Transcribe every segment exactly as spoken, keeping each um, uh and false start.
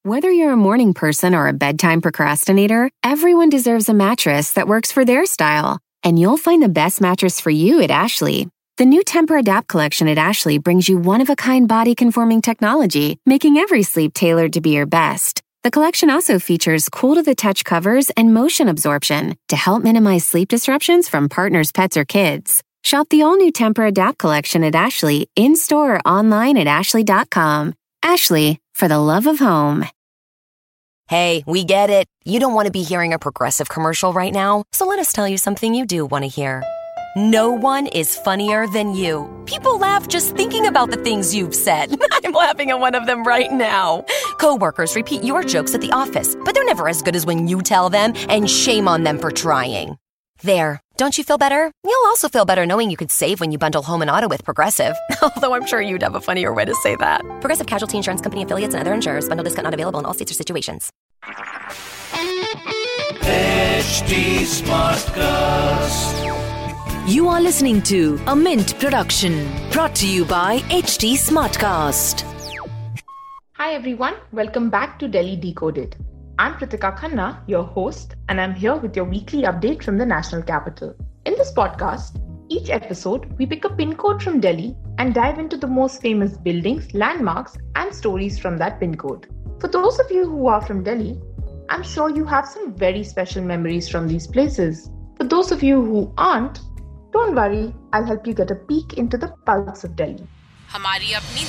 Whether you're a morning person or a bedtime procrastinator, everyone deserves a mattress that works for their style. And you'll find the best mattress for you at Ashley. The new Temper-Adapt collection at Ashley brings you one-of-a-kind body-conforming technology, making every sleep tailored to be your best. The collection also features cool-to-the-touch covers and motion absorption to help minimize sleep disruptions from partners, pets, or kids. Shop the all-new Temper-Adapt collection at Ashley, in-store or online at ashley dot com. Ashley, for the love of home. Hey, we get it. You don't want to be hearing a Progressive commercial right now, so let us tell you something you do want to hear. No one is funnier than you. People laugh just thinking about the things you've said. I'm laughing at one of them right now. Coworkers repeat your jokes at the office, but they're never as good as when you tell them, and shame on them for trying. There. Don't you feel better? You'll also feel better knowing you could save when you bundle home and auto with Progressive. Although I'm sure you'd have a funnier way to say that. Progressive Casualty Insurance Company affiliates and other insurers. Bundle discount not available in all states or situations. H D Smartcast. You are listening to a Mint production brought to you by H D Smartcast. Hi everyone, welcome back to Delhi Decoded. I'm Pritika Khanna, your host, and I'm here with your weekly update from the national capital. In this podcast, each episode, we pick a pin code from Delhi and dive into the most famous buildings, landmarks, and stories from that pin code. For those of you who are from Delhi, I'm sure you have some very special memories from these places. For those of you who aren't, don't worry, I'll help you get a peek into the pulse of Delhi. हमारी अपनी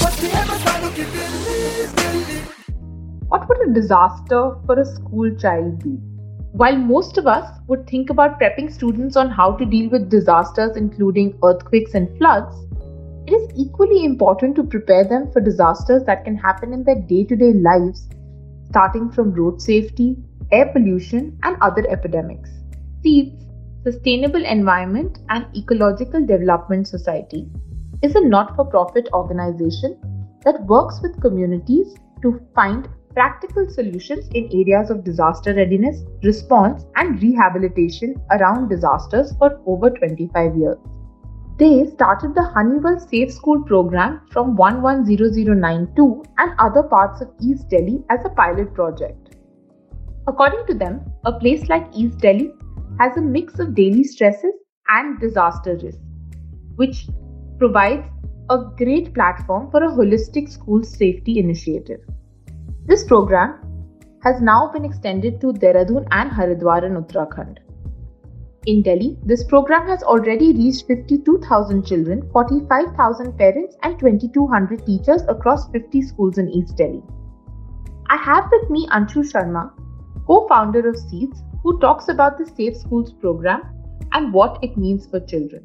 Delhi. What would a disaster for a school child be? While most of us would think about prepping students on how to deal with disasters including earthquakes and floods, it is equally important to prepare them for disasters that can happen in their day-to-day lives, starting from road safety, air pollution, and other epidemics. SEEDS, Sustainable Environment and Ecological Development Society, is a not-for-profit organization that works with communities to find practical solutions in areas of disaster readiness, response, and rehabilitation around disasters for over twenty-five years. They started the Honeywell Safe School program from one one zero zero nine two and other parts of East Delhi as a pilot project. According to them, a place like East Delhi has a mix of daily stresses and disaster risk, which provides a great platform for a holistic school safety initiative. This program has now been extended to Dehradun and Haridwar in Uttarakhand. In Delhi, this program has already reached fifty-two thousand children, forty-five thousand parents, and twenty-two hundred teachers across fifty schools in East Delhi. I have with me Anshu Sharma, co-founder of SEEDS, who talks about the Safe Schools program and what it means for children.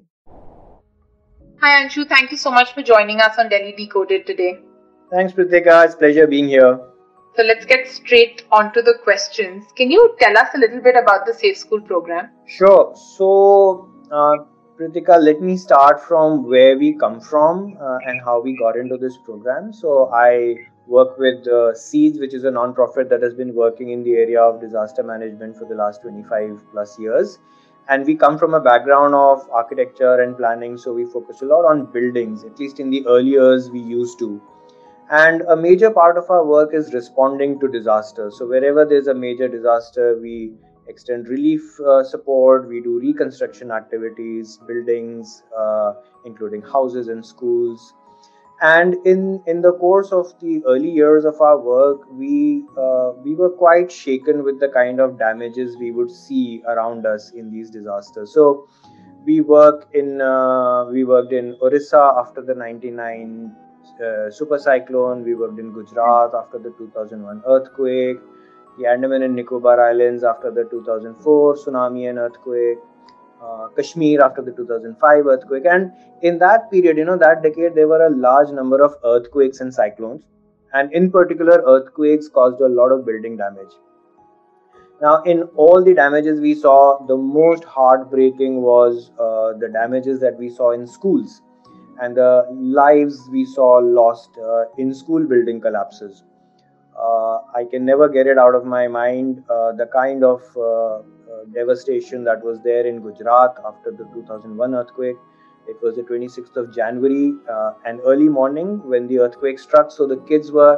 Hi Anshu, thank you so much for joining us on Delhi Decoded today. Thanks Pritika, it's a pleasure being here. So let's get straight onto the questions. Can you tell us a little bit about the Safe School program? Sure. So, uh, Pritika, let me start from where we come from uh, and how we got into this program. So, I work with uh, SEEDS, which is a non-profit that has been working in the area of disaster management for the last twenty-five plus years. And we come from a background of architecture and planning, so we focus a lot on buildings, at least in the early years we used to. And a major part of our work is responding to disasters. So wherever there's a major disaster, we extend relief uh, support, we do reconstruction activities, buildings, uh, including houses and schools. And in, in the course of the early years of our work, we uh, we were quite shaken with the kind of damages we would see around us in these disasters. So we work in uh, we worked in Orissa after the ninety-nine Uh, super cyclone, we worked in Gujarat after the two thousand one earthquake, the Andaman and Nicobar Islands after the two thousand four tsunami and earthquake, uh, Kashmir after the two thousand five earthquake. And in that period, you know, that decade, there were a large number of earthquakes and cyclones. And in particular, earthquakes caused a lot of building damage. Now, in all the damages we saw, the most heartbreaking was uh, the damages that we saw in schools. And the lives we saw lost uh, in school building collapses. Uh, I can never get it out of my mind, uh, the kind of uh, uh, devastation that was there in Gujarat after the two thousand one earthquake. It was the twenty-sixth of January, uh, an early morning when the earthquake struck. So the kids were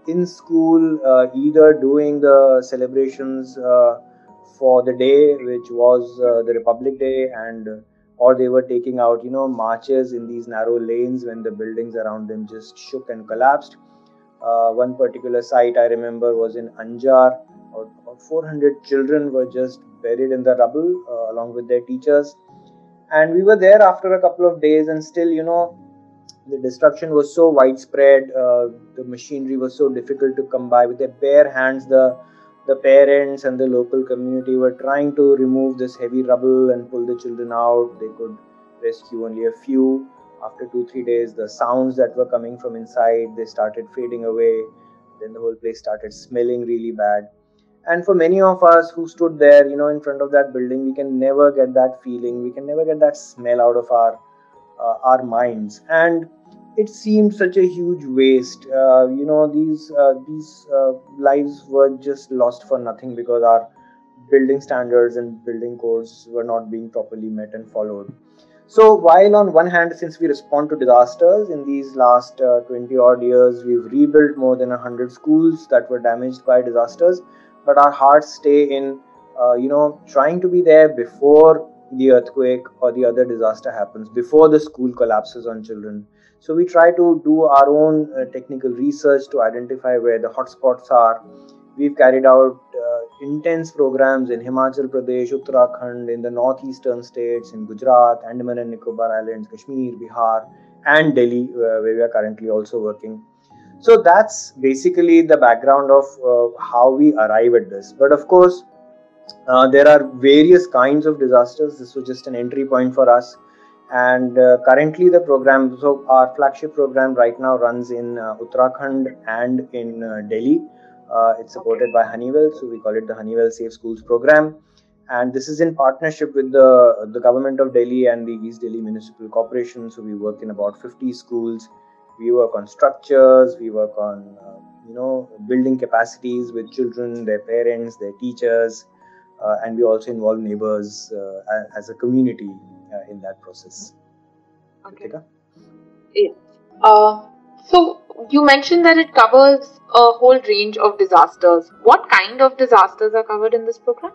in school, uh, either doing the celebrations uh, for the day, which was uh, the Republic Day, and uh, or they were taking out, you know, marches in these narrow lanes when the buildings around them just shook and collapsed. Uh, one particular site I remember was in Anjar, or, or four hundred children were just buried in the rubble uh, along with their teachers. And we were there after a couple of days, and still, you know, the destruction was so widespread. Uh, the machinery was so difficult to come by. With their bare hands, the the parents and the local community were trying to remove this heavy rubble and pull the children out. They could rescue only a few. After two, three days, the sounds that were coming from inside, they started fading away. Then the whole place started smelling really bad. And for many of us who stood there, you know, in front of that building, we can never get that feeling. We can never get that smell out of our uh, our minds. And it seemed such a huge waste. Uh, you know, these uh, these uh, lives were just lost for nothing because our building standards and building codes were not being properly met and followed. So while on one hand, since we respond to disasters, in these last uh, twenty odd years, we've rebuilt more than one hundred schools that were damaged by disasters, but our hearts stay in, uh, you know, trying to be there before the earthquake or the other disaster happens, before the school collapses on children. So we try to do our own uh, technical research to identify where the hotspots are. We've carried out uh, intense programs in Himachal Pradesh, Uttarakhand, in the northeastern states, in Gujarat, Andaman and Nicobar Islands, Kashmir, Bihar, and Delhi, uh, where we are currently also working. So that's basically the background of uh, how we arrive at this. But of course, uh, there are various kinds of disasters. This was just an entry point for us. And uh, currently the program, so our flagship program right now runs in uh, Uttarakhand and in uh, Delhi. Uh, it's supported by Honeywell, so we call it the Honeywell Safe Schools program. And this is in partnership with the, the government of Delhi and the East Delhi Municipal Corporation. So we work in about fifty schools. We work on structures, we work on, uh, you know, building capacities with children, their parents, their teachers, uh, and we also involve neighbors uh, as a community uh, in that process. Okay. Yeah. Uh, so you mentioned that it covers a whole range of disasters. What kind of disasters are covered in this program?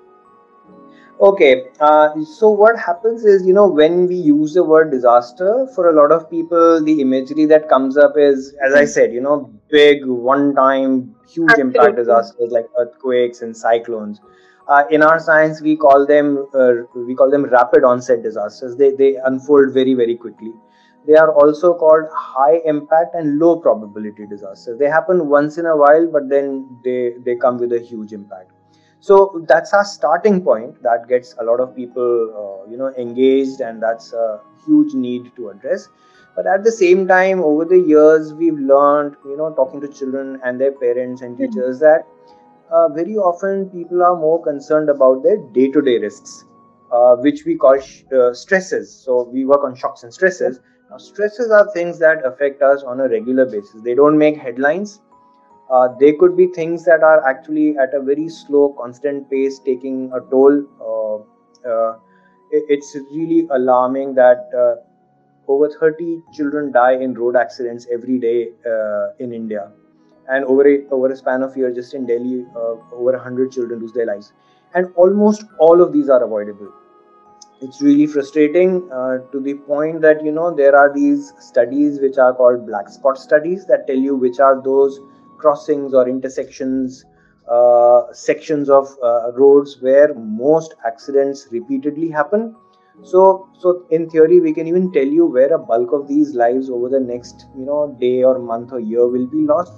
Okay, uh, so what happens is, you know, when we use the word disaster, for a lot of people, the imagery that comes up is, as I said, you know, big, one-time, huge Absolutely. impact disasters like earthquakes and cyclones. Uh, in our science, we call them uh, we call them rapid onset disasters. They they unfold very very quickly. They are also called high impact and low probability disasters. They happen once in a while, but then they they come with a huge impact. So that's our starting point. That gets a lot of people, uh, you know, engaged, and that's a huge need to address. But at the same time, over the years, we've learned, you know, talking to children and their parents and teachers, that uh, very often people are more concerned about their day-to-day risks, uh, which we call sh- uh, stresses. So we work on shocks and stresses. Now, stresses are things that affect us on a regular basis. They don't make headlines. Uh, they could be things that are actually at a very slow, constant pace, taking a toll. Uh, uh, it, it's really alarming that uh, over thirty children die in road accidents every day uh, in India. And over a, over a span of years, just in Delhi, uh, over one hundred children lose their lives. And almost all of these are avoidable. It's really frustrating uh, to the point that, you know, there are these studies which are called black spot studies that tell you which are those crossings or intersections, uh, sections of uh, roads where most accidents repeatedly happen. So, so in theory, we can even tell you where a bulk of these lives over the next, you know, day or month or year will be lost.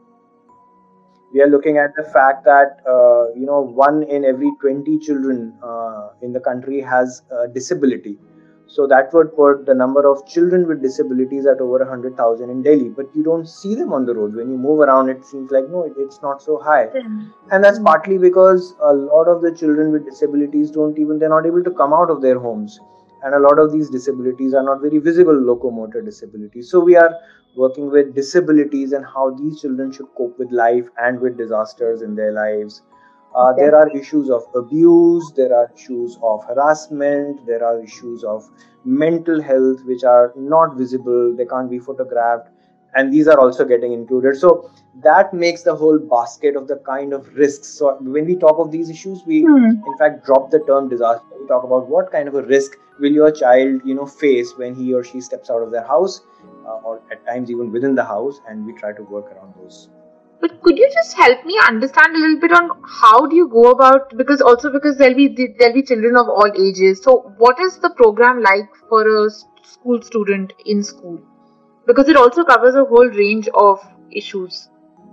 We are looking at the fact that, uh, you know, one in every twenty children uh, in the country has a disability. So that would put the number of children with disabilities at over one hundred thousand in Delhi. But you don't see them on the road. When you move around, it seems like, no, it's not so high. Mm-hmm. And that's partly because a lot of the children with disabilities don't even, they're not able to come out of their homes. And a lot of these disabilities are not very visible locomotor disabilities. So we are working with disabilities and how these children should cope with life and with disasters in their lives. Uh, okay. There are issues of abuse, there are issues of harassment, there are issues of mental health which are not visible, they can't be photographed. and these are also getting included. So that makes the whole basket of the kind of risks. So when we talk of these issues, we hmm. in fact drop the term disaster. We talk about what kind of a risk will your child, you know, face when he or she steps out of their house, uh, or at times even within the house, and we try to work around those. But could you just help me understand a little bit on how do you go about, because also because there'll be there'll be children of all ages. So what is the program like for a school student in school? Because it also covers a whole range of issues.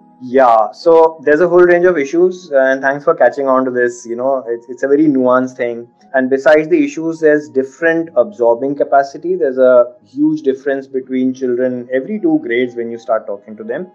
Yeah, so there's a whole range of issues, and thanks for catching on to this. You know, it's, it's a very nuanced thing. And besides the issues, there's different absorbing capacity. There's a huge difference between children every two grades when you start talking to them.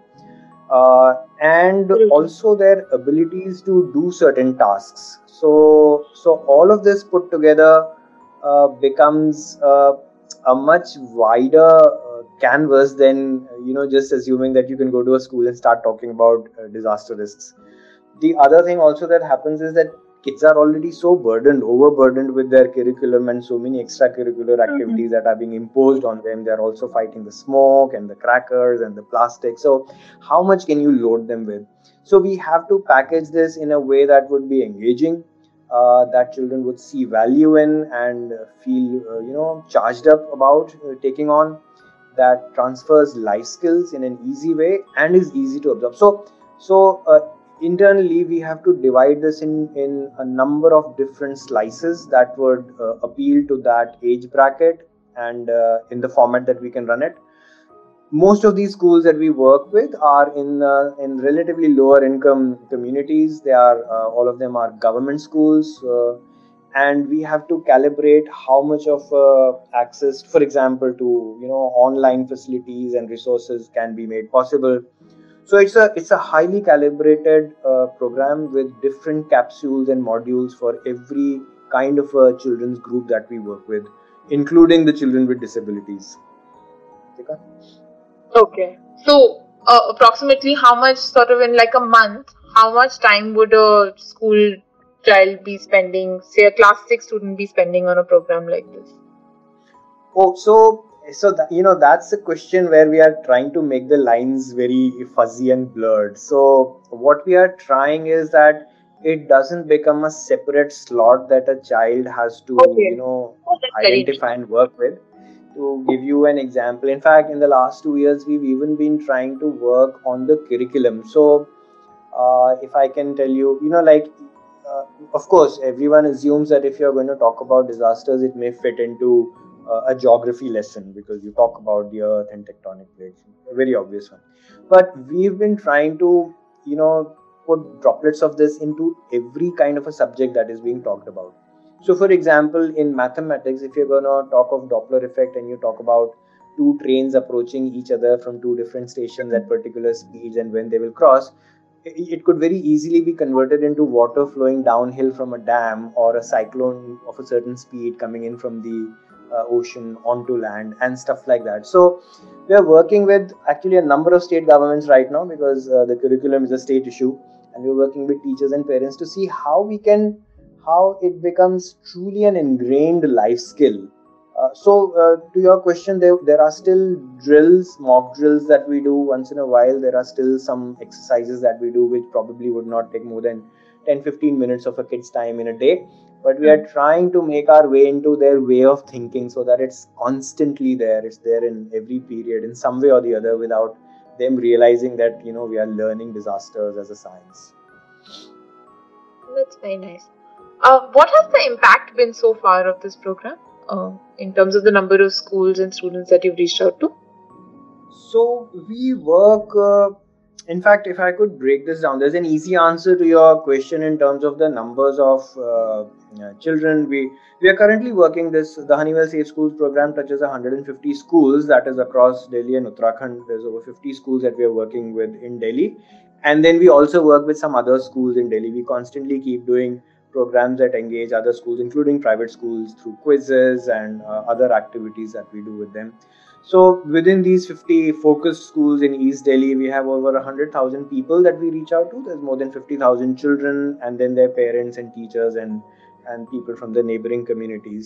Uh, and also their abilities to do certain tasks. So, so all of this put together uh, becomes uh, a much wider uh, canvas than, you know, just assuming that you can go to a school and start talking about uh, disaster risks. The other thing also that happens is that kids are already so burdened, overburdened with their curriculum and so many extracurricular activities mm-hmm. that are being imposed on them. They're also fighting the smoke and the crackers and the plastic. So how much can you load them with? So we have to package this in a way that would be engaging, uh, that children would see value in and feel, uh, you know, charged up about uh, taking on, that transfers life skills in an easy way and is easy to absorb. So, so, uh, internally, we have to divide this in, in a number of different slices that would uh, appeal to that age bracket and uh, in the format that we can run it. Most of these schools that we work with are in uh, in relatively lower income communities. They are uh, all of them are government schools, uh, and we have to calibrate how much of uh, access, for example, to you know online facilities and resources can be made possible. So it's a it's a highly calibrated uh, program with different capsules and modules for every kind of a children's group that we work with, including the children with disabilities. Okay. So uh, approximately how much, sort of in like a month, how much time would a school child be spending, say a class six student be spending on a program like this? Oh, so So, that, you know, that's a question where we are trying to make the lines very fuzzy and blurred. So, what we are trying is that it doesn't become a separate slot that a child has to, okay. you know, oh, identify and work with. To give you an example, in fact, in the last two years, we've even been trying to work on the curriculum. So, uh, if I can tell you, you know, like, uh, of course, everyone assumes that if you're going to talk about disasters, it may fit into Uh, a geography lesson because you talk about the earth and tectonic plates, a very obvious one. But we've been trying to, you know, put droplets of this into every kind of a subject that is being talked about. So, for example, in mathematics, if you're going to talk of Doppler effect and you talk about two trains approaching each other from two different stations at particular speeds and when they will cross, it could very easily be converted into water flowing downhill from a dam or a cyclone of a certain speed coming in from the uh, ocean onto land and stuff like that. So we are working with actually a number of state governments right now because uh, the curriculum is a state issue, and we're working with teachers and parents to see how we can, how it becomes truly an ingrained life skill. Uh, so uh, to your question, there, there are still drills, mock drills that we do once in a while. There are still some exercises that we do which probably would not take more than ten to fifteen minutes of a kid's time in a day. But we are trying to make our way into their way of thinking so that it's constantly there. It's there in every period in some way or the other without them realizing that, you know, we are learning disasters as a science. That's very nice. Uh, what has the impact been so far of this program? Uh, in terms of the number of schools and students that you've reached out to? So we work, uh, in fact, if I could break this down, there's an easy answer to your question in terms of the numbers of uh, children. We we are currently working this, the Honeywell Safe Schools program touches one hundred fifty schools, that is across Delhi and Uttarakhand. There's over fifty schools that we are working with in Delhi. And then we also work with some other schools in Delhi. We constantly keep doing programs that engage other schools, including private schools, through quizzes and uh, other activities that we do with them. So within these fifty focused schools in East Delhi, we have over one hundred thousand people that we reach out to. There's more than fifty thousand children and then their parents and teachers and, and people from the neighboring communities.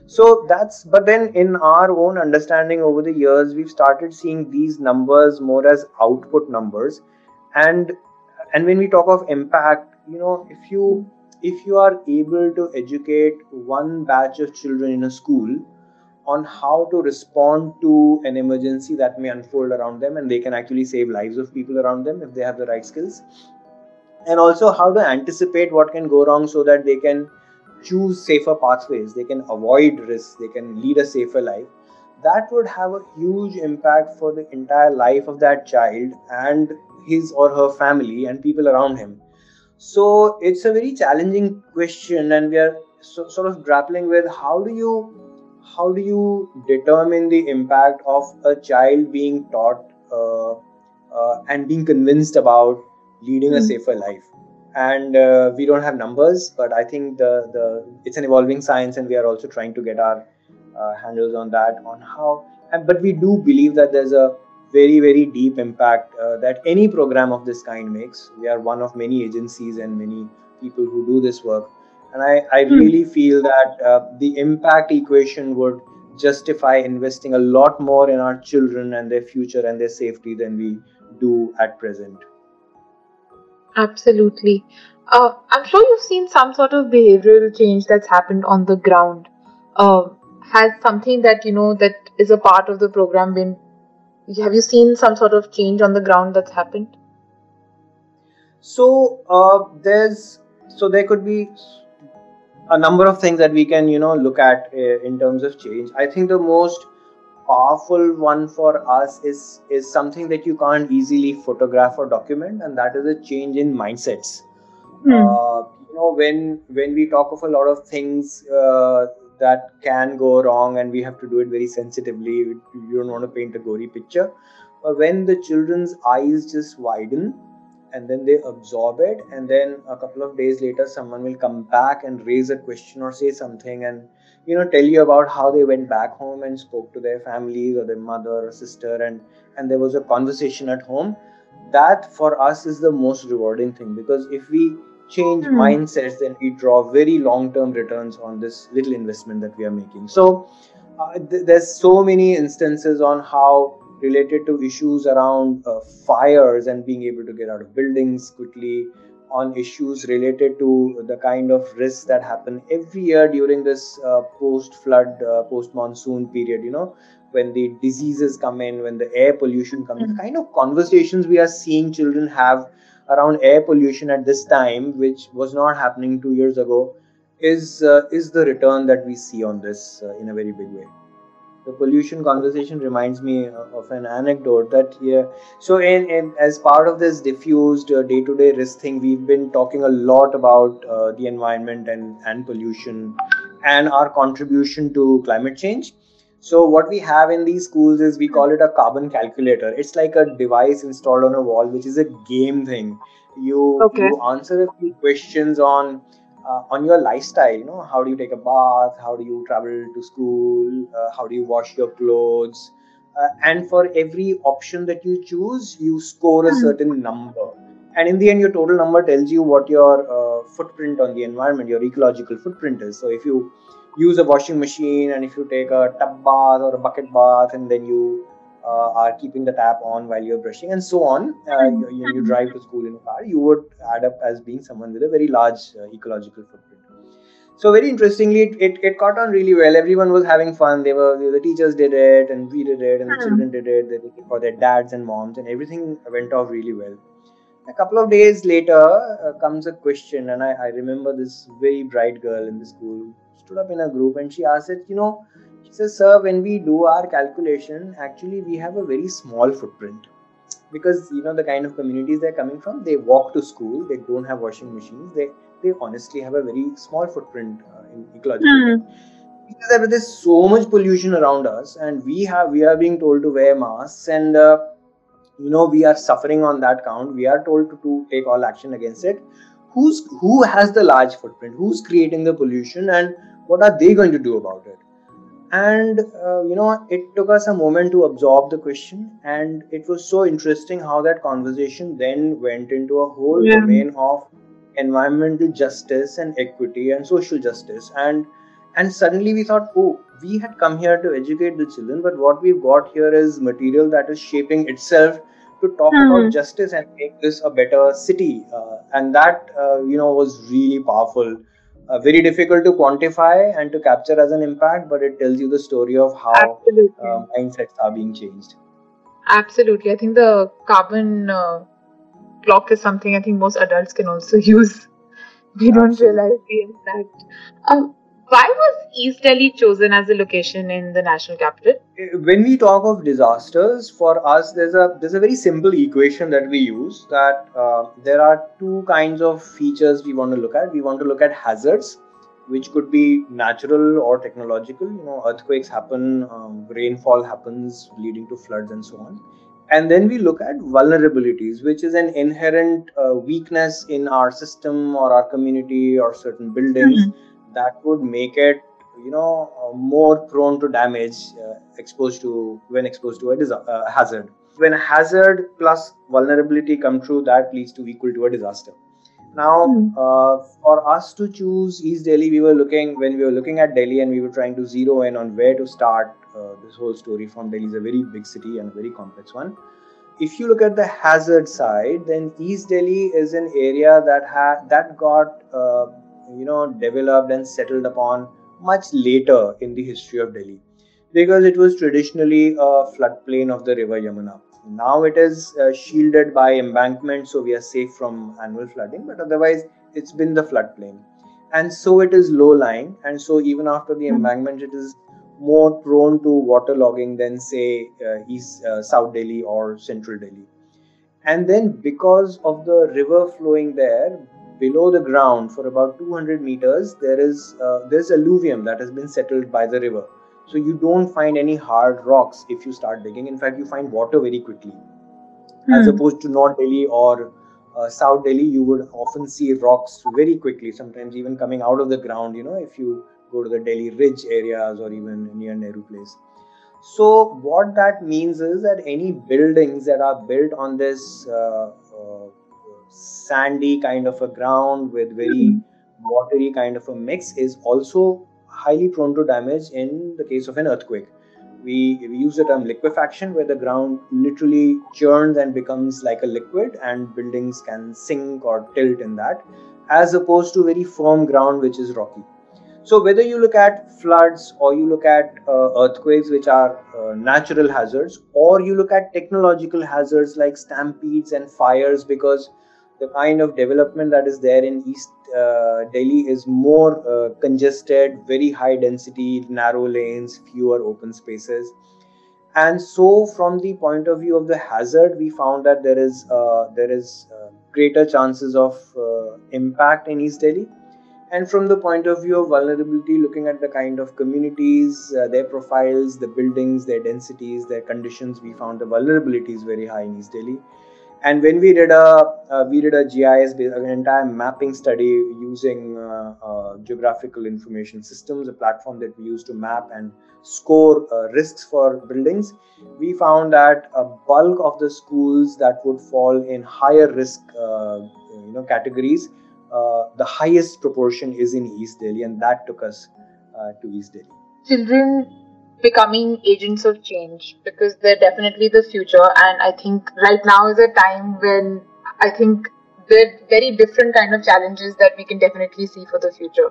So that's, but then in our own understanding over the years, we've started seeing these numbers more as output numbers. And and when we talk of impact, you know, if you if you are able to educate one batch of children in a school on how to respond to an emergency that may unfold around them, and they can actually save lives of people around them if they have the right skills, and also how to anticipate what can go wrong so that they can choose safer pathways, they can avoid risks, they can lead a safer life, that would have a huge impact for the entire life of that child and his or her family and people around him. So it's a very challenging question, and we are so, sort of grappling with how do you how do you determine the impact of a child being taught uh, uh, and being convinced about leading a safer life. And uh, we don't have numbers, but I think the the it's an evolving science, and we are also trying to get our uh, handles on that, on how. And but we do believe that there's a very very deep impact uh, that any program of this kind makes. We are one of many agencies and many people who do this work, and I I really feel that uh, the impact equation would justify investing a lot more in our children and their future and their safety than we do at present. Absolutely. Uh, I'm sure you've seen some sort of behavioral change that's happened on the ground. Uh, has something that, you know, that is a part of the program been, have you seen some sort of change on the ground that's happened? So uh, there's, so there could be a number of things that we can, you know, look at uh, in terms of change. I think the most powerful one for us is is something that you can't easily photograph or document, and that is a change in mindsets. Hmm. Uh, you know, when when we talk of a lot of things uh, that can go wrong, and we have to do it very sensitively. You don't want to paint a gory picture, but when the children's eyes just widen, and then they absorb it, and then a couple of days later someone will come back and raise a question or say something, and you know tell you about how they went back home and spoke to their families or their mother or sister, and and there was a conversation at home. That for us is the most rewarding thing, because if we change mm. mindsets, then we draw very long-term returns on this little investment that we are making. So uh, th- there's so many instances on how, related to issues around uh, fires and being able to get out of buildings quickly, on issues related to the kind of risks that happen every year during this uh, post-flood, uh, post-monsoon period, you know, when the diseases come in, when the air pollution comes, mm-hmm. the kind of conversations we are seeing children have around air pollution at this time, which was not happening two years ago, is uh, is the return that we see on this uh, in a very big way. The pollution conversation reminds me of an anecdote that yeah. So, in, in as part of this diffused uh, day-to-day risk thing, we've been talking a lot about uh, the environment and and pollution and our contribution to climate change. So, what we have in these schools is, we call it a carbon calculator. It's like a device installed on a wall, which is a game thing. You okay. you answer a few questions on. Uh, on your lifestyle, you know, how do you take a bath, how do you travel to school, uh, how do you wash your clothes, uh, and for every option that you choose, you score a certain number, and in the end your total number tells you what your uh, footprint on the environment, your ecological footprint is. So if you use a washing machine, and if you take a tub bath or a bucket bath, and then you Uh, are keeping the tap on while you're brushing, and so on, uh, you, you drive to school in a car, you would add up as being someone with a very large uh, ecological footprint. So very interestingly, it, it, it caught on really well. Everyone was having fun. They were the teachers did it, and we did it, and the children did it. They did it for their dads and moms, and everything went off really well. A couple of days later uh, comes a question, and I, I remember this very bright girl in the school stood up in a group, and she asked it, you know, she says, sir, when we do our calculation, actually we have a very small footprint, because you know the kind of communities they're coming from, they walk to school, they don't have washing machines, they they honestly have a very small footprint uh, in ecological mm. because there's so much pollution around us, and we have we are being told to wear masks, and uh, you know we are suffering on that count. We are told to, to take all action against it. Who's who has the large footprint? Who's creating the pollution, and what are they going to do about it? And, uh, you know, it took us a moment to absorb the question. And it was so interesting how that conversation then went into a whole yeah. domain of environmental justice and equity and social justice. And And suddenly we thought, oh, we had come here to educate the children, but what we've got here is material that is shaping itself to talk Hmm. about justice and make this a better city. Uh, and that, uh, you know, was really powerful. Uh, very difficult to quantify and to capture as an impact, but it tells you the story of how Absolutely. uh, mindsets are being changed. Absolutely. I think the carbon uh, clock is something I think most adults can also use. We don't Absolutely. realize the impact. Um, why was East Delhi chosen as a location in the national capital? When we talk of disasters, for us, there's a there's a very simple equation that we use, that uh, there are two kinds of features we want to look at. We want to look at hazards, which could be natural or technological. You know, earthquakes happen, um, rainfall happens, leading to floods and so on. And then we look at vulnerabilities, which is an inherent uh, weakness in our system or our community or certain buildings Mhm. that would make it, you know, uh, more prone to damage uh, exposed to when exposed to a disa- uh, hazard. When hazard plus vulnerability come true, that leads to equal to a disaster. Now, Hmm. uh, for us to choose East Delhi, we were looking when we were looking at Delhi, and we were trying to zero in on where to start uh, this whole story from. Delhi is a very big city and a very complex one. If you look at the hazard side, then East Delhi is an area that had that got uh, you know developed and settled upon much later in the history of Delhi, because it was traditionally a floodplain of the river Yamuna. Now it is uh, shielded by embankment, so we are safe from annual flooding, but otherwise it's been the floodplain. And so it is low lying, and so even after the embankment, it is more prone to waterlogging than, say, uh, East, uh, South Delhi or Central Delhi. And then, because of the river flowing there, below the ground for about two hundred meters, there is uh, there's alluvium that has been settled by the river. So you don't find any hard rocks if you start digging. In fact, you find water very quickly, as Hmm. opposed to North Delhi or uh, South Delhi. You would often see rocks very quickly, sometimes even coming out of the ground, you know, if you go to the Delhi Ridge areas or even near Nehru Place. So what that means is that any buildings that are built on this uh, uh, sandy kind of a ground with very watery kind of a mix is also highly prone to damage in the case of an earthquake. We, we use the term liquefaction, where the ground literally churns and becomes like a liquid, and buildings can sink or tilt in that, as opposed to very firm ground which is rocky. So whether you look at floods or you look at uh, earthquakes, which are uh, natural hazards, or you look at technological hazards like stampedes and fires, because the kind of development that is there in East uh, Delhi is more uh, congested, very high density, narrow lanes, fewer open spaces. And so, from the point of view of the hazard, we found that there is uh, there is uh, greater chances of uh, impact in East Delhi. And from the point of view of vulnerability, looking at the kind of communities, uh, their profiles, the buildings, their densities, their conditions, we found the vulnerability is very high in East Delhi. And when we did a uh, we did a G I S based, an entire mapping study using uh, uh, geographical information systems, a platform that we use to map and score uh, risks for buildings, we found that a bulk of the schools that would fall in higher risk uh, you know categories, uh, the highest proportion is in East Delhi, and that took us uh, to East Delhi. Children becoming agents of change, because they're definitely the future, and I think right now is a time when I think there are very different kind of challenges that we can definitely see for the future.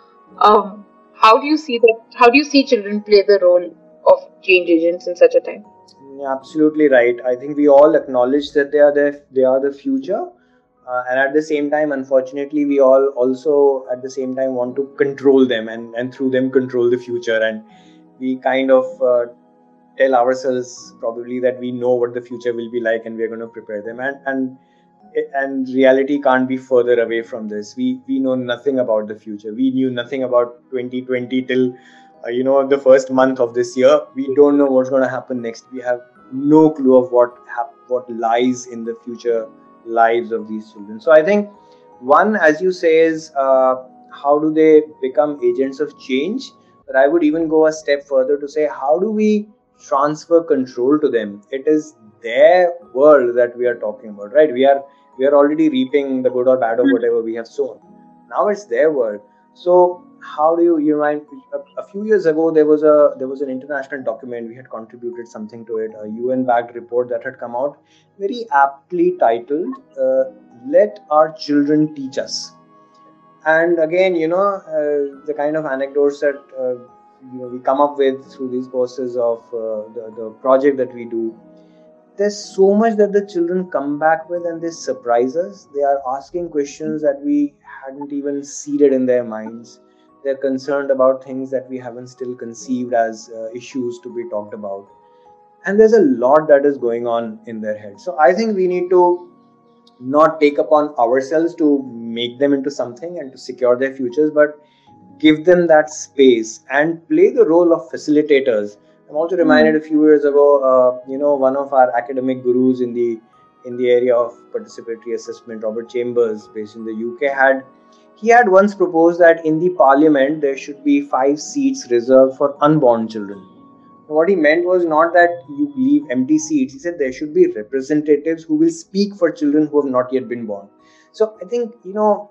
Um, how do you see that? How do you see children play the role of change agents in such a time? Yeah, absolutely right. I think we all acknowledge that they are the they are the future, uh, and at the same time, unfortunately, we all also at the same time want to control them and and through them control the future. And we kind of uh, tell ourselves probably that we know what the future will be like and we're going to prepare them. And and and reality can't be further away from this. We we know nothing about the future. We knew nothing about twenty twenty till uh, you know the first month of this year. We don't know what's going to happen next. We have no clue of what hap- what lies in the future lives of these children. So I think one, as you say, is uh, how do they become agents of change? But I would even go a step further to say, how do we transfer control to them? It is their world that we are talking about, right? We are we are already reaping the good or bad of whatever we have sown. Now it's their world. So how do you, you know, a, a few years ago, there was a there was an international document. We had contributed something to it, a U N-backed report that had come out, very aptly titled, uh, Let Our Children Teach Us. And again, you know, uh, the kind of anecdotes that uh, you know, we come up with through these courses of uh, the, the project that we do, there's so much that the children come back with, and they surprise us. They are asking questions that we hadn't even seeded in their minds. They're concerned about things that we haven't still conceived as uh, issues to be talked about. And there's a lot that is going on in their head. So I think we need to not take upon ourselves to make them into something and to secure their futures, but give them that space and play the role of facilitators. I'm also reminded a few years ago, uh, you know, one of our academic gurus in the in the area of participatory assessment, Robert Chambers, based in the U K, had he had once proposed that in the parliament there should be five seats reserved for unborn children. What he meant was not that you leave empty seats. He said there should be representatives who will speak for children who have not yet been born. So I think, you know,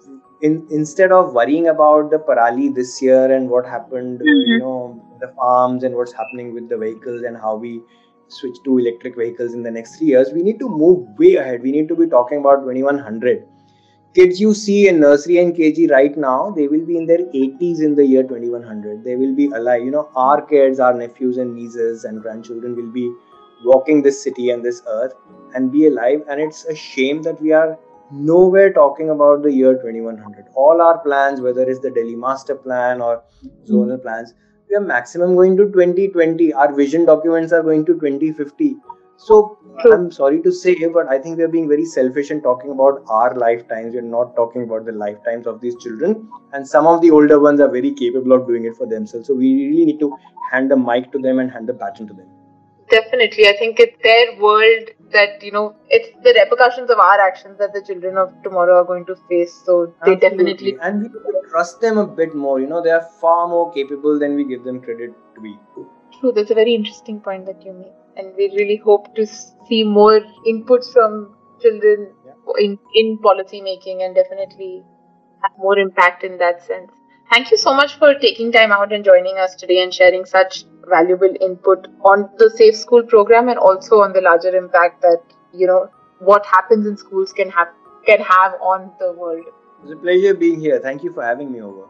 in, instead of worrying about the parali this year and what happened, mm-hmm. you know, the farms and what's happening with the vehicles and how we switch to electric vehicles in the next three years, we need to move way ahead. We need to be talking about twenty-one hundred. Kids you see in nursery and K G right now, they will be in their eighties in the year twenty-one hundred. They will be alive. You know, our kids, our nephews and nieces and grandchildren will be walking this city and this earth and be alive. And it's a shame that we are nowhere talking about the year twenty-one hundred. All our plans, whether it's the Delhi Master Plan or zonal plans, we are maximum going to twenty twenty. Our vision documents are going to twenty fifty. So I'm sorry to say, but I think we are being very selfish in talking about our lifetimes. We're not talking about the lifetimes of these children. And some of the older ones are very capable of doing it for themselves. So we really need to hand the mic to them and hand the baton to them. Definitely. I think it's their world that, you know, it's the repercussions of our actions that the children of tomorrow are going to face. So they Absolutely. definitely... And we trust them a bit more. You know, they are far more capable than we give them credit to be. True. That's a very interesting point that you make. And we really hope to see more inputs from children yeah. in, in policy making and definitely have more impact in that sense. Thank you so much for taking time out and joining us today and sharing such valuable input on the Safe School program and also on the larger impact that, you know, what happens in schools can have can have on the world. It was a pleasure being here. Thank you for having me over.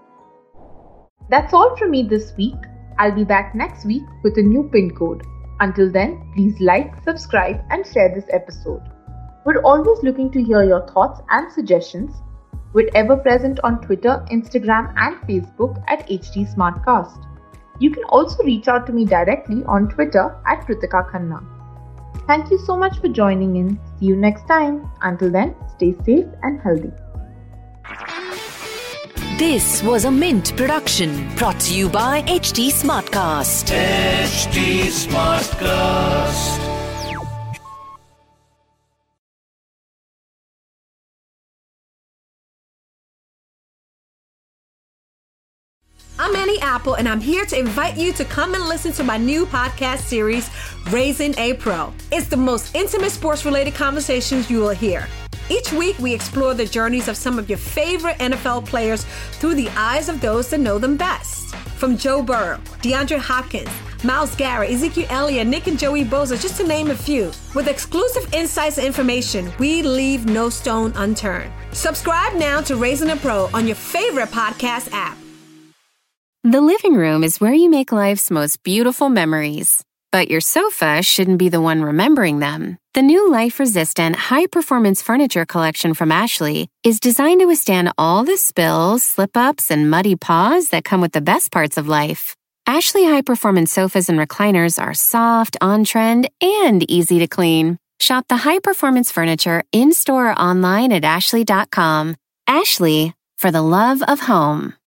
That's all from me this week. I'll be back next week with a new pin code. Until then, please like, subscribe and share this episode. We're always looking to hear your thoughts and suggestions. We're ever present on Twitter, Instagram and Facebook at H T Smartcast. You can also reach out to me directly on Twitter at Kritika Khanna. Thank you so much for joining in. See you next time. Until then, stay safe and healthy. This was a Mint production brought to you by H T Smartcast. H T Smartcast. I'm Annie Apple, and I'm here to invite you to come and listen to my new podcast series, Raising a Pro. It's the most intimate sports-related conversations you will hear. Each week, we explore the journeys of some of your favorite N F L players through the eyes of those that know them best. From Joe Burrow, DeAndre Hopkins, Myles Garrett, Ezekiel Elliott, Nick and Joey Bosa, just to name a few. With exclusive insights and information, we leave no stone unturned. Subscribe now to Raising a Pro on your favorite podcast app. The living room is where you make life's most beautiful memories. But your sofa shouldn't be the one remembering them. The new life-resistant, high-performance furniture collection from Ashley is designed to withstand all the spills, slip-ups, and muddy paws that come with the best parts of life. Ashley high-performance sofas and recliners are soft, on-trend, and easy to clean. Shop the high-performance furniture in-store or online at ashley dot com. Ashley, for the love of home.